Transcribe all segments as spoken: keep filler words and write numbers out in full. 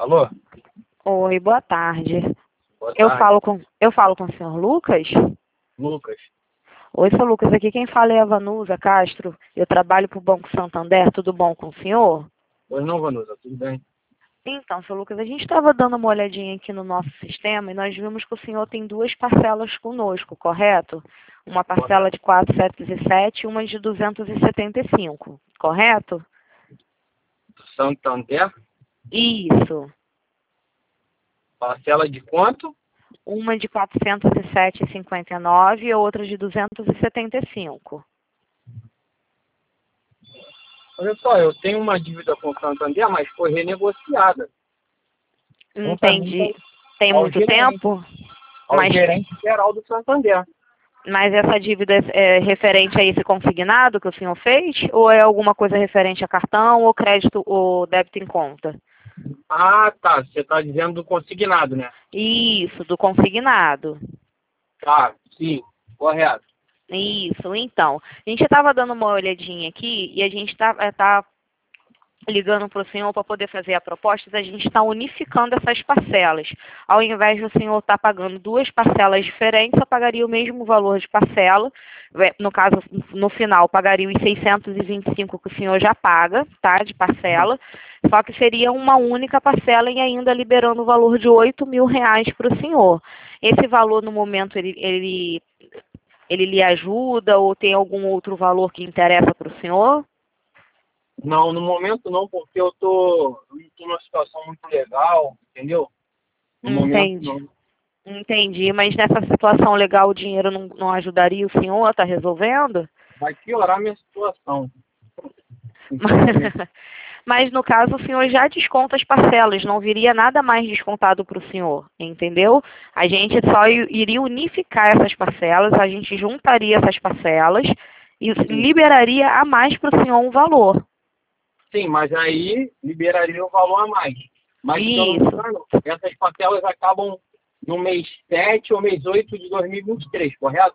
Alô? Oi, boa tarde. Boa Eu tarde. falo com, eu falo com o senhor Lucas? Lucas. Oi, senhor Lucas, aqui quem fala é a Vanusa Castro. Eu trabalho para o Banco Santander, tudo bom com o senhor? Pois não, Vanusa, tudo bem? Então, senhor Lucas, a gente estava dando uma olhadinha aqui no nosso sistema e nós vimos que o senhor tem duas parcelas conosco, correto? Uma parcela de quatrocentos e sete e uma de duzentos e setenta e cinco, correto? Do Santander, Isso. parcela de quanto? Uma de quatrocentos e sete e cinquenta e nove e outra de duzentos e setenta e cinco. Olha só, eu tenho uma dívida com o Santander, mas foi renegociada. Entendi. Tem Ao muito gerente, tempo? ao Mas, gerente geral do Santander. mas essa dívida é referente a esse consignado que o senhor fez? Ou é alguma coisa referente a cartão ou crédito ou débito em conta? Ah, tá. Você está dizendo do consignado, né? Isso, do consignado. Tá, sim, correto. Isso, então. A gente estava dando uma olhadinha aqui e a gente está tá ligando para o senhor para poder fazer a proposta da gente estar unificando essas parcelas. Ao invés do senhor estar pagando duas parcelas diferentes, só pagaria o mesmo valor de parcela. No caso, no final, pagaria os seiscentos e vinte e cinco que o senhor já paga, tá, de parcela. Só que seria uma única parcela e ainda liberando o valor de oito mil reais para o senhor. Esse valor, no momento, ele, ele, ele lhe ajuda ou tem algum outro valor que interessa para o senhor? Não, no momento não, porque eu tô, eu tô numa situação muito legal, entendeu? No momento Entendi. não. Entendi, mas nessa situação legal o dinheiro não, não ajudaria o senhor a estar resolvendo? Vai piorar minha situação. Sinceramente. Mas no caso o senhor já desconta as parcelas, não viria nada mais descontado para o senhor, entendeu? A gente só i- iria unificar essas parcelas, a gente juntaria essas parcelas e liberaria a mais para o senhor um valor. Sim, mas aí liberaria o valor a mais. Mas se eu não me Isso. engano, essas parcelas acabam no mês sete ou mês oito de dois mil e vinte e três, correto?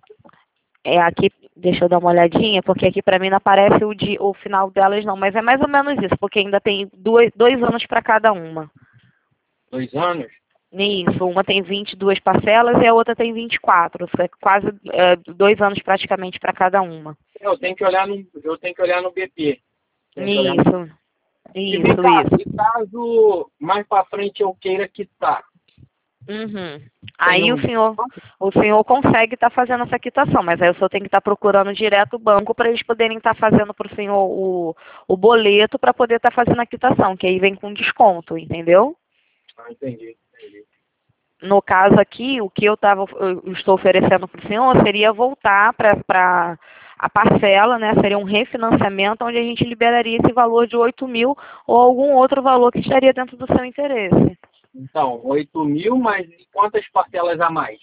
É aqui, deixa eu dar uma olhadinha, porque aqui para mim não aparece o, di, o final delas não, mas é mais ou menos isso, porque ainda tem dois, dois anos para cada uma. Dois anos? Isso, uma tem vinte e duas parcelas e a outra tem vinte e quatro, é quase é, dois anos praticamente para cada uma. Eu tenho que olhar no, eu tenho que olhar no B P. Tenho que olhar no... Isso, E vem isso, cá, e isso. caso mais para frente eu queira quitar? Uhum. Tem Aí o um... senhor, o senhor consegue estar fazendo essa quitação, mas aí o senhor tem que estar procurando direto o banco para eles poderem estar fazendo para o senhor o, o boleto para poder estar fazendo a quitação, que aí vem com desconto, entendeu? Ah, entendi, entendi. No caso aqui, o que eu, tava, eu estou oferecendo para o senhor seria voltar para a parcela, né? Seria um refinanciamento onde a gente liberaria esse valor de oito mil ou algum outro valor que estaria dentro do seu interesse. Então, oito mil, mas e quantas parcelas a mais?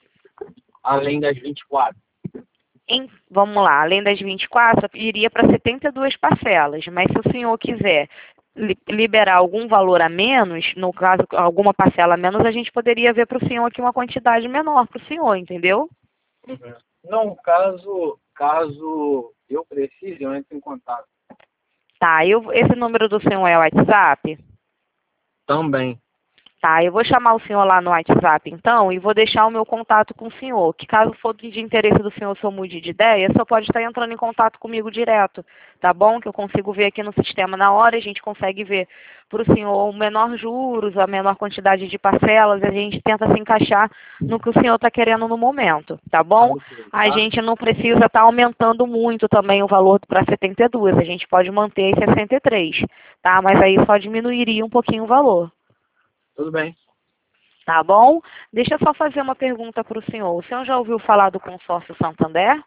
Além das vinte e quatro? Em, vamos lá, além das vinte e quatro, iria para setenta e duas parcelas, mas se o senhor quiser li, liberar algum valor a menos, no caso, alguma parcela a menos, a gente poderia ver para o senhor aqui uma quantidade menor para o senhor, entendeu? Uhum. Não, caso, caso eu precise, eu entro em contato. Tá, eu, esse número do senhor é o WhatsApp? Também. Tá, eu vou chamar o senhor lá no WhatsApp, então, e vou deixar o meu contato com o senhor, que caso for de interesse do senhor, se eu mude de ideia, o senhor pode estar entrando em contato comigo direto, tá bom? Que eu consigo ver aqui no sistema na hora, a gente consegue ver para o senhor o menor juros, a menor quantidade de parcelas, a gente tenta se encaixar no que o senhor está querendo no momento, tá bom? A Tá? gente não precisa estar aumentando muito também o valor para setenta e dois, a gente pode manter em sessenta e três, tá? Mas aí só diminuiria um pouquinho o valor. Tudo bem. Tá bom? Deixa eu só fazer uma pergunta para o senhor. O senhor já ouviu falar do consórcio Santander?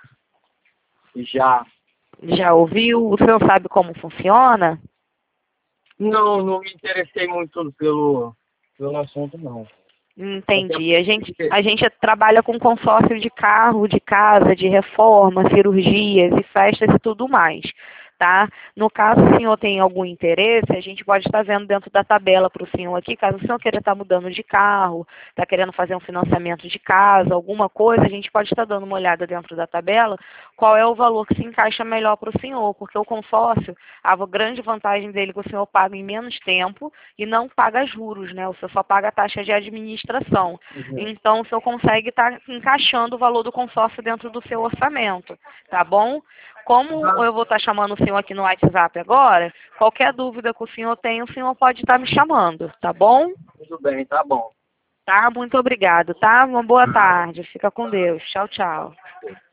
Já. Já ouviu? O senhor sabe como funciona? Não, não me interessei muito pelo, pelo assunto, não. Até Entendi. A gente, porque... a gente trabalha com consórcio de carro, de casa, de reforma, cirurgias e festas e tudo mais. tá? No caso, o senhor tem algum interesse, a gente pode estar vendo dentro da tabela para o senhor aqui, caso o senhor queira estar mudando de carro, está querendo fazer um financiamento de casa, alguma coisa, a gente pode estar dando uma olhada dentro da tabela, qual é o valor que se encaixa melhor para o senhor, porque o consórcio, a grande vantagem dele é que o senhor paga em menos tempo e não paga juros, né? O senhor só paga a taxa de administração. Uhum. Então, o senhor consegue estar encaixando o valor do consórcio dentro do seu orçamento, tá bom? Como eu vou estar chamando o senhor aqui no WhatsApp agora, qualquer dúvida que o senhor tem, o senhor pode estar me chamando, tá bom? Tudo bem, tá bom. Tá? Muito obrigado, tá? Uma boa tarde. Fica com Deus. Tchau, tchau.